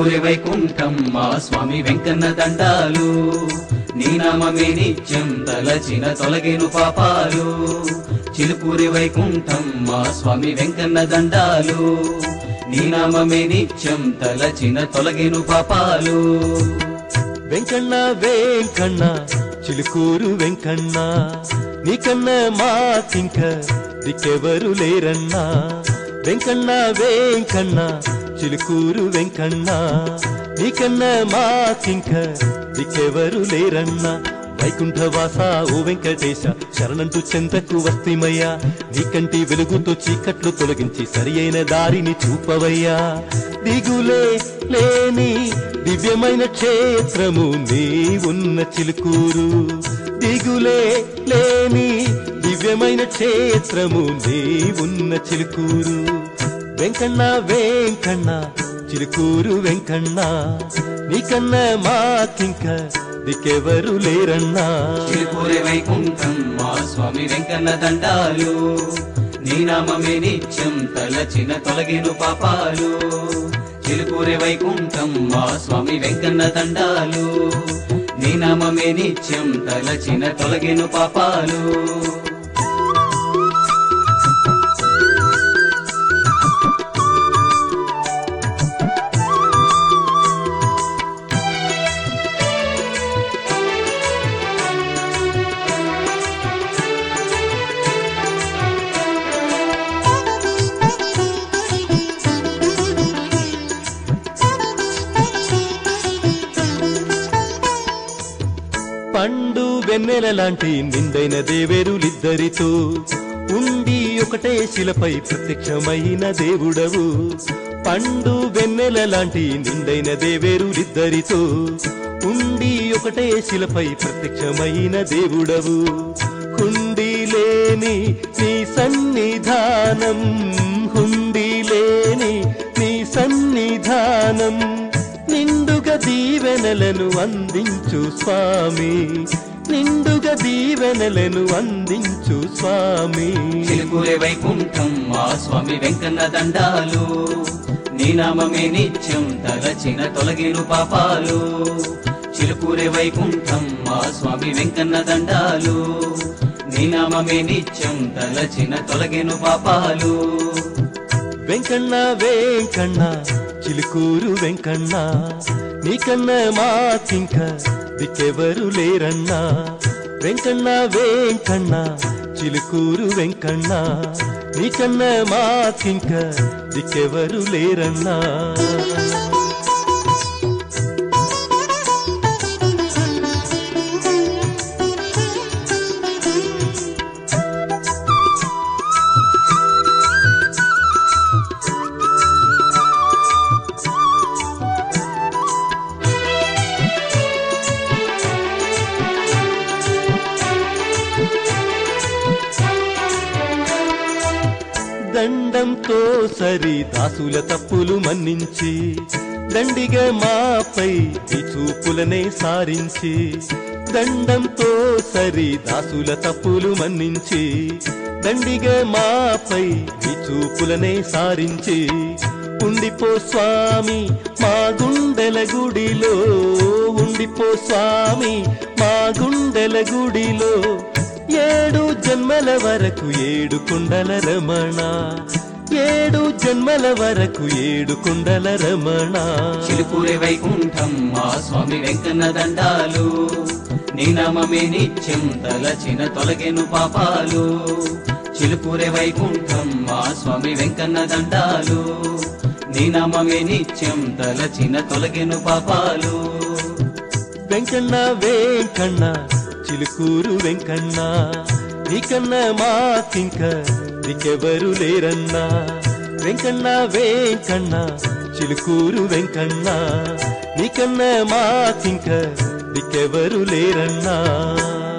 చిలుకూరి వైకుంఠం మా స్వామి వెంకన్న దండాలు నీ నామమే నిత్యం తలచిన తొలగేను పాపాలు చిలుకూరి వైకుంఠం మా స్వామి వెంకన్న దండాలు నీ నామమే నిత్యం తలచిన తొలగేను పాపాలు వెంకన్న వెంకన్న చిలుకూరు వెంకన్న నీకన్న మాకింక దిక్కెవరు లేరన్నా వెంకన్న వెంకన్న చిలుకూరు వెంకన్న నీకన్న మాకింక దిక్కెవరు లేరన్నా వైకుంఠవాస ఓ వెంకటేశ శరణంటూ చెంతకు వస్తిమయ్యా నీకంటి వెలుగుతో చీకట్లు తొలగించి సరి అయిన దారిని చూపవయ్యా దిగులే లేని దివ్యమైన క్షేత్రము నీ ఉన్న చిలుకూరు దిగులే లేని దివ్యమైన క్షేత్రము నీ ఉన్న చిలుకూరు వెంకన్న వెంకన్న చిలుకూరు వెంకన్న నీకన్న మాకింక దిక్కెవరు లేరన్నా చిలుకూరి వైకుంఠం మా స్వామి వెంకన్న దండాలు నీ నామమే నిత్యం తలచిన తొలగేను పాపాలు చిలుకూరి వైకుంఠం మా స్వామి వెంకన్న దండాలు నీ నామమే నిత్యం తలచిన తొలగేను పాపాలు పండు వెన్నెల లాంటి నిండైన దేవేరులిద్దరితో ఉండి ఒకటే శిలపై ప్రత్యక్షమైన దేవుడవు పండు వెన్నెల లాంటి నిండైన దేవేరులిద్దరితో ఉండి ఒకటే శిలపై ప్రత్యక్షమైన దేవుడవు హుండీ లేని నీ సన్నిధానం హుండీ లేని నీ సన్నిధానం నిండుగా దీవెనలను అందించు స్వామి నిండుగా దీవెనలను అందించు స్వామి చిలుకూరి వైకుంఠం మా స్వామి వెంకన్న దండాలు నీ నామమే నిత్యం తలచిన తొలగేను పాపాలు చిలుకూరి వైకుంఠం మా స్వామి వెంకన్న దండాలు నీ నామమే నిత్యం తలచిన తొలగేను పాపాలు వెంకన్న వెంకన్న చిలుకూరు వెంకన్న నీకన్న మాకింక దిక్కెవరు లేరన్నా వెంకన్న వెంకన్న చిలుకూరు వెంకన్న నీకన్న మాకింక దిక్కెవరు లేరన్నా దండంతో సరి దాసుల తప్పులు మన్నించి దండిగా మాపై ఈ చూపులనే సారించి దండంతో సరి దాసుల తప్పులు మన్నించి దండిగా మాపై ఈ చూపులనే సారించి ఉండిపో స్వామి మా గుండెల గుడిలో ఉండిపో స్వామి మా గుండెల గుడిలో ఏడు జన్మల వరకు ఏడు కొండల రమణ ఏడు జన్మల వరకు ఏడు కొండల రమణ చిలుకూరి వైకుంఠం మా స్వామి వెంకన్న దండాలు నీ నామమే నిత్యం తలచిన తొలగేను పాపాలు చిలుకూరి వైకుంఠం మా స్వామి వెంకన్న దండాలు నీ నామమే నిత్యం తలచిన తొలగేను పాపాలు వెంకన్న వెంకన్న చిలుకూరు వెంకన్న నీకన్న మాకింక దిక్కెవరు లేరన్నా వెంకన్న వెంకన్న చిలుకూరు వెంకన్న నీకన్న మాకింక దిక్కెవరు లేరన్నా